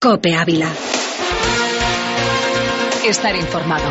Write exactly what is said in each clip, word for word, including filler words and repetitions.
COPE Ávila. Estar informado.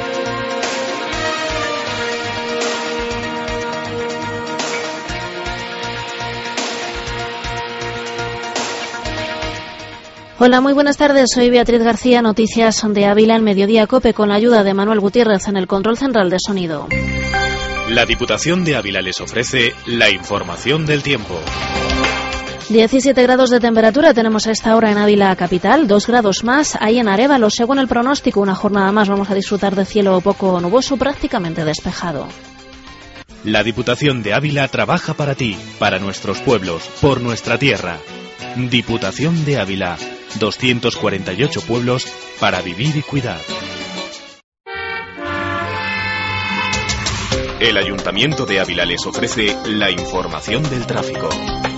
Hola, muy buenas tardes. Soy Beatriz García. Noticias de Ávila en Mediodía COPE con la ayuda de Manuel Gutiérrez en el control central de sonido. La Diputación de Ávila les ofrece la información del tiempo. diecisiete grados de temperatura tenemos a esta hora en Ávila capital, dos grados más ahí en Arévalo. Según el pronóstico, una jornada más vamos a disfrutar de cielo poco nuboso, prácticamente despejado. La Diputación de Ávila trabaja para ti, para nuestros pueblos, por nuestra tierra. Diputación de Ávila, doscientos cuarenta y ocho pueblos para vivir y cuidar. El Ayuntamiento de Ávila les ofrece la información del tráfico.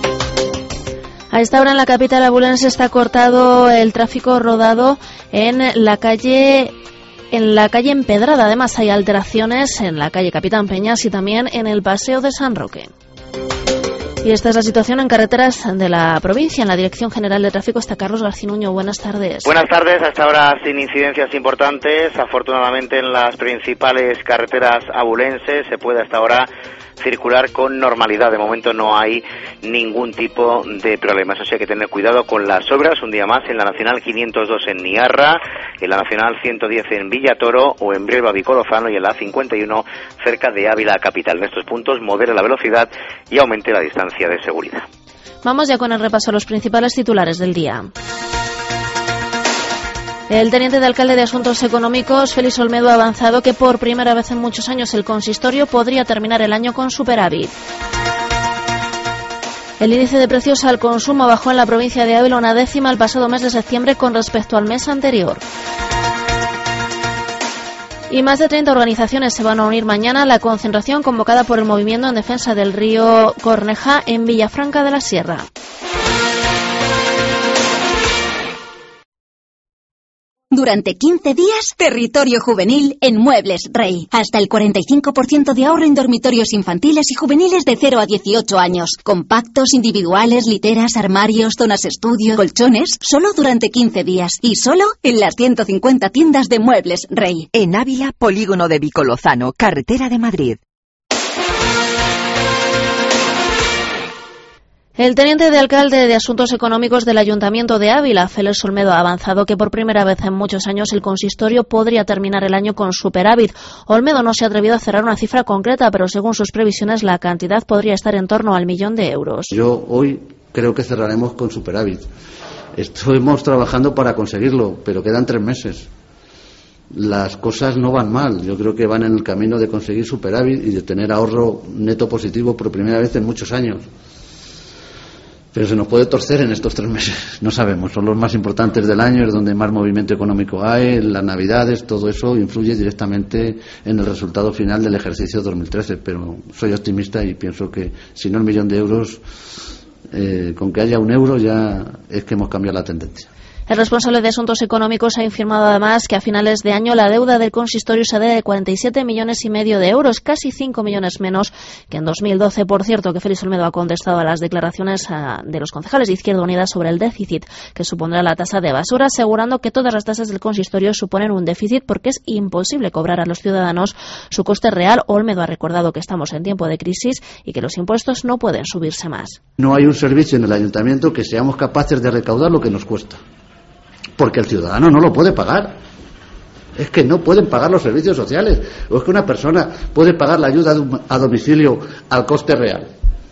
A esta hora en la capital abulense está cortado el tráfico rodado en la calle en la calle Empedrada. Además hay alteraciones en la calle Capitán Peñas y también en el Paseo de San Roque. Y esta es la situación en carreteras de la provincia. En la Dirección General de Tráfico está Carlos Garcinuño. Buenas tardes. Buenas tardes. Hasta ahora sin incidencias importantes. Afortunadamente en las principales carreteras abulenses se puede hasta ahora circular con normalidad. De momento no hay ningún tipo de problema. Eso sí, hay que tener cuidado con las obras. Un día más en la Nacional quinientos dos en Niarra, en la Nacional ciento diez en Villatoro o en Brielva Vicolozano y en la cincuenta y uno cerca de Ávila capital. En estos puntos modere la velocidad y aumente la distancia de seguridad. Vamos ya con el repaso a los principales titulares del día. El teniente de alcalde de Asuntos Económicos, Félix Olmedo, ha avanzado que por primera vez en muchos años el consistorio podría terminar el año con superávit. El índice de precios al consumo bajó en la provincia de Ávila una décima el pasado mes de septiembre con respecto al mes anterior. Y más de treinta organizaciones se van a unir mañana a la concentración convocada por el Movimiento en Defensa del Río Corneja en Villafranca de la Sierra. Durante quince días, territorio juvenil en Muebles Rey. Hasta el cuarenta y cinco por ciento de ahorro en dormitorios infantiles y juveniles de cero a dieciocho años. Compactos, individuales, literas, armarios, zonas estudio, colchones. Solo durante quince días. Y solo en las ciento cincuenta tiendas de Muebles Rey. En Ávila, Polígono de Vicolozano, Carretera de Madrid. El teniente de alcalde de Asuntos Económicos del Ayuntamiento de Ávila, Félix Olmedo, ha avanzado que por primera vez en muchos años el consistorio podría terminar el año con superávit. Olmedo no se ha atrevido a cerrar una cifra concreta, pero según sus previsiones la cantidad podría estar en torno al millón de euros. Yo hoy creo que cerraremos con superávit. Estamos trabajando para conseguirlo, pero quedan tres meses. Las cosas no van mal. Yo creo que van en el camino de conseguir superávit y de tener ahorro neto positivo por primera vez en muchos años. Pero se nos puede torcer en estos tres meses, no sabemos, son los más importantes del año, es donde más movimiento económico hay, las navidades, todo eso influye directamente en el resultado final del ejercicio dos mil trece, pero soy optimista y pienso que si no el millón de euros, eh, con que haya un euro ya es que hemos cambiado la tendencia. El responsable de Asuntos Económicos ha informado además que a finales de año la deuda del consistorio será de cuarenta y siete millones y medio de euros, casi cinco millones menos que en dos mil doce. Por cierto, que Félix Olmedo ha contestado a las declaraciones de los concejales de Izquierda Unida sobre el déficit que supondrá la tasa de basura, asegurando que todas las tasas del consistorio suponen un déficit porque es imposible cobrar a los ciudadanos su coste real. Olmedo ha recordado que estamos en tiempo de crisis y que los impuestos no pueden subirse más. No hay un servicio en el ayuntamiento que seamos capaces de recaudar lo que nos cuesta. Porque el ciudadano no lo puede pagar. Es que no pueden pagar los servicios sociales. O es que una persona puede pagar la ayuda a domicilio al coste real.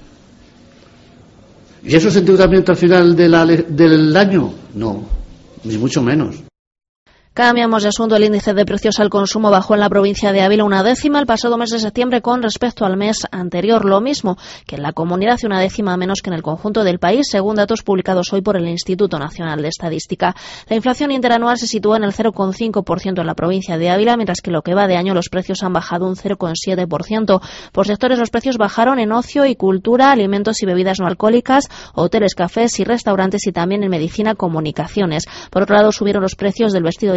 ¿Y eso es endeudamiento al final de la, del año? No, ni mucho menos. Cambiamos de asunto. El índice de precios al consumo bajó en la provincia de Ávila una décima el pasado mes de septiembre con respecto al mes anterior, lo mismo que en la comunidad y una décima menos que en el conjunto del país, según datos publicados hoy por el Instituto Nacional de Estadística. La inflación interanual se sitúa en el cero coma cinco por ciento en la provincia de Ávila, mientras que lo que va de año los precios han bajado un cero coma siete por ciento. Por sectores los precios bajaron en ocio y cultura, alimentos y bebidas no alcohólicas, hoteles, cafés y restaurantes y también en medicina, comunicaciones. Por otro lado, subieron los precios del vestido y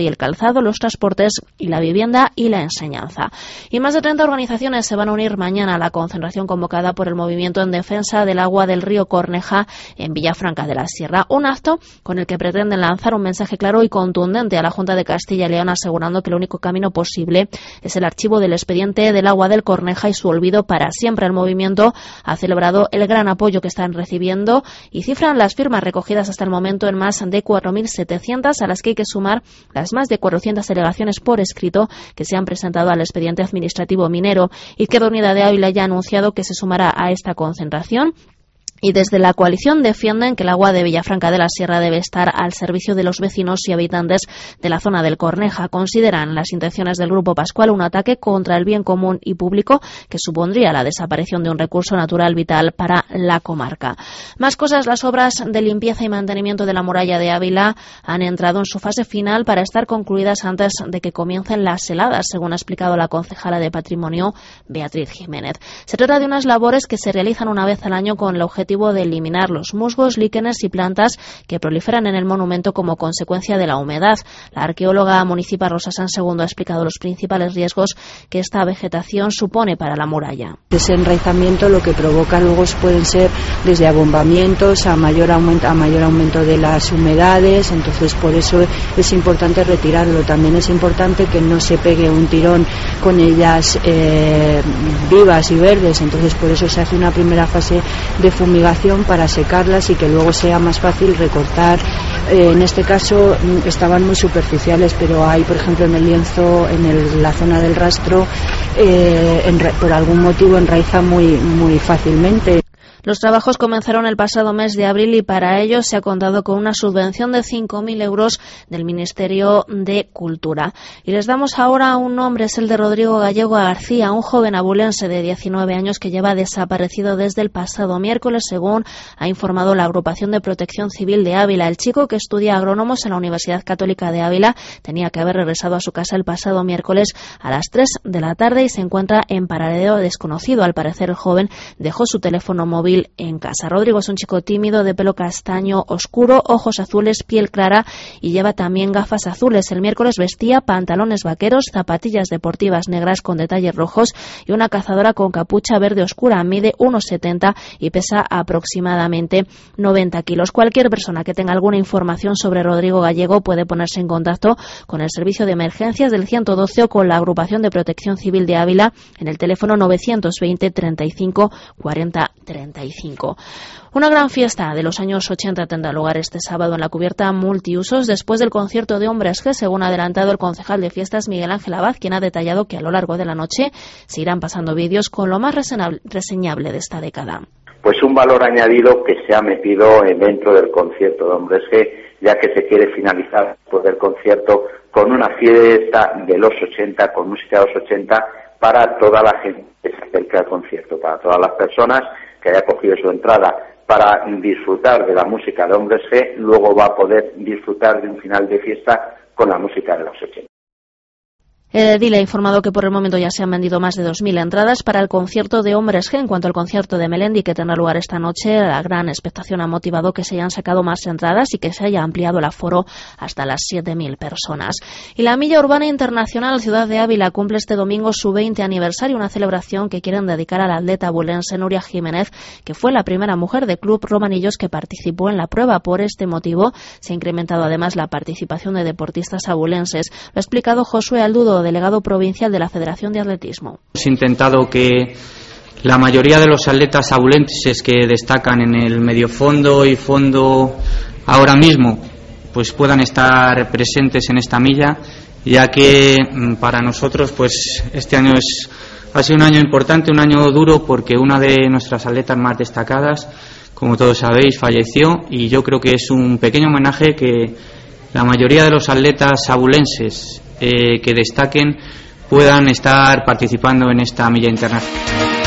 y el calzado, los transportes y la vivienda y la enseñanza. Y más de treinta organizaciones se van a unir mañana a la concentración convocada por el Movimiento en Defensa del Agua del Río Corneja en Villafranca de la Sierra. Un acto con el que pretenden lanzar un mensaje claro y contundente a la Junta de Castilla y León, asegurando que el único camino posible es el archivo del expediente del agua del Corneja y su olvido para siempre. El movimiento ha celebrado el gran apoyo que están recibiendo y cifran las firmas recogidas hasta el momento en más de cuatro mil setecientas, a las que hay que sumar las más de cuatrocientas delegaciones por escrito que se han presentado al expediente administrativo minero. Izquierda Unida de Ávila ya ha anunciado que se sumará a esta concentración. Y desde la coalición defienden que el agua de Villafranca de la Sierra debe estar al servicio de los vecinos y habitantes de la zona del Corneja. Consideran las intenciones del Grupo Pascual un ataque contra el bien común y público que supondría la desaparición de un recurso natural vital para la comarca. Más cosas, las obras de limpieza y mantenimiento de la muralla de Ávila han entrado en su fase final para estar concluidas antes de que comiencen las heladas, según ha explicado la concejala de Patrimonio, Beatriz Jiménez. Se trata de unas labores que se realizan una vez al año con el objetivo de eliminar los musgos, líquenes y plantas que proliferan en el monumento como consecuencia de la humedad. La arqueóloga municipal Rosa San Segundo ha explicado los principales riesgos que esta vegetación supone para la muralla. Ese enraizamiento lo que provoca luego pueden ser desde abombamientos a mayor aumento, a mayor aumento de las humedades, entonces por eso es importante retirarlo. También es importante que no se pegue un tirón con ellas eh, vivas y verdes, entonces por eso se hace una primera fase de fumigación para secarlas y que luego sea más fácil recortar. Eh, en este caso estaban muy superficiales, pero hay, por ejemplo, en el lienzo, en el, la zona del rastro, eh, en, por algún motivo enraiza muy, muy fácilmente. Los trabajos comenzaron el pasado mes de abril y para ello se ha contado con una subvención de cinco mil euros del Ministerio de Cultura. Y les damos ahora un nombre, es el de Rodrigo Gallego García, un joven abulense de diecinueve años que lleva desaparecido desde el pasado miércoles, según ha informado la Agrupación de Protección Civil de Ávila. El chico, que estudia agrónomos en la Universidad Católica de Ávila, tenía que haber regresado a su casa el pasado miércoles a las tres de la tarde y se encuentra en paradero desconocido. Al parecer, el joven dejó su teléfono móvil en casa. Rodrigo es un chico tímido, de pelo castaño oscuro, ojos azules, piel clara y lleva también gafas azules. El miércoles vestía pantalones vaqueros, zapatillas deportivas negras con detalles rojos y una cazadora con capucha verde oscura. Mide uno setenta y pesa aproximadamente noventa kilos. Cualquier persona que tenga alguna información sobre Rodrigo Gallego puede ponerse en contacto con el servicio de emergencias del ciento doce o con la Agrupación de Protección Civil de Ávila en el teléfono novecientos veinte treinta y cinco cuarenta treinta y cinco. Una gran fiesta de los años ochenta tendrá lugar este sábado en la cubierta multiusos después del concierto de Hombres G, según ha adelantado el concejal de fiestas Miguel Ángel Abad, quien ha detallado que a lo largo de la noche se irán pasando vídeos con lo más reseñable de esta década. Pues un valor añadido que se ha metido dentro del concierto de Hombres G, ya que se quiere finalizar después del concierto con una fiesta de los ochenta, con música de los ochenta, para toda la gente que se acerca al concierto, para todas las personas que haya cogido su entrada para disfrutar de la música de Hombres G, luego va a poder disfrutar de un final de fiesta con la música de los ochenta. El edil ha informado que por el momento ya se han vendido más de dos mil entradas para el concierto de Hombres G. En cuanto al concierto de Melendi, que tendrá lugar esta noche, la gran expectación ha motivado que se hayan sacado más entradas y que se haya ampliado el aforo hasta las siete mil personas. Y la Milla Urbana Internacional Ciudad de Ávila cumple este domingo su veinte aniversario, una celebración que quieren dedicar a la atleta abulense Nuria Jiménez, que fue la primera mujer de Club Romanillos que participó en la prueba. Por este motivo se ha incrementado además la participación de deportistas abulenses. Lo ha explicado Josué Aldudo, delegado provincial de la Federación de Atletismo. Hemos intentado que la mayoría de los atletas abulenses que destacan en el medio fondo y fondo ahora mismo pues puedan estar presentes en esta milla, ya que para nosotros pues este año es ha sido un año importante, un año duro, porque una de nuestras atletas más destacadas, como todos sabéis, falleció, y yo creo que es un pequeño homenaje que la mayoría de los atletas abulenses eh, que destaquen puedan estar participando en esta milla internacional.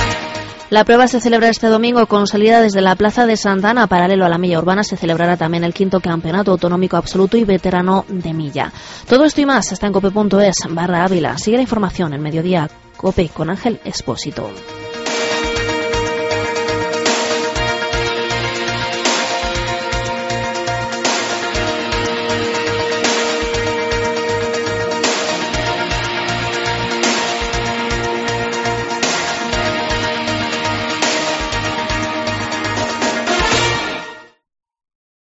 La prueba se celebra este domingo con salida desde la Plaza de Santa Ana. Paralelo a la milla urbana se celebrará también el quinto campeonato autonómico absoluto y veterano de milla. Todo esto y más está en cope punto es barra Ávila. Sigue la información en Mediodía Cope con Ángel Expósito.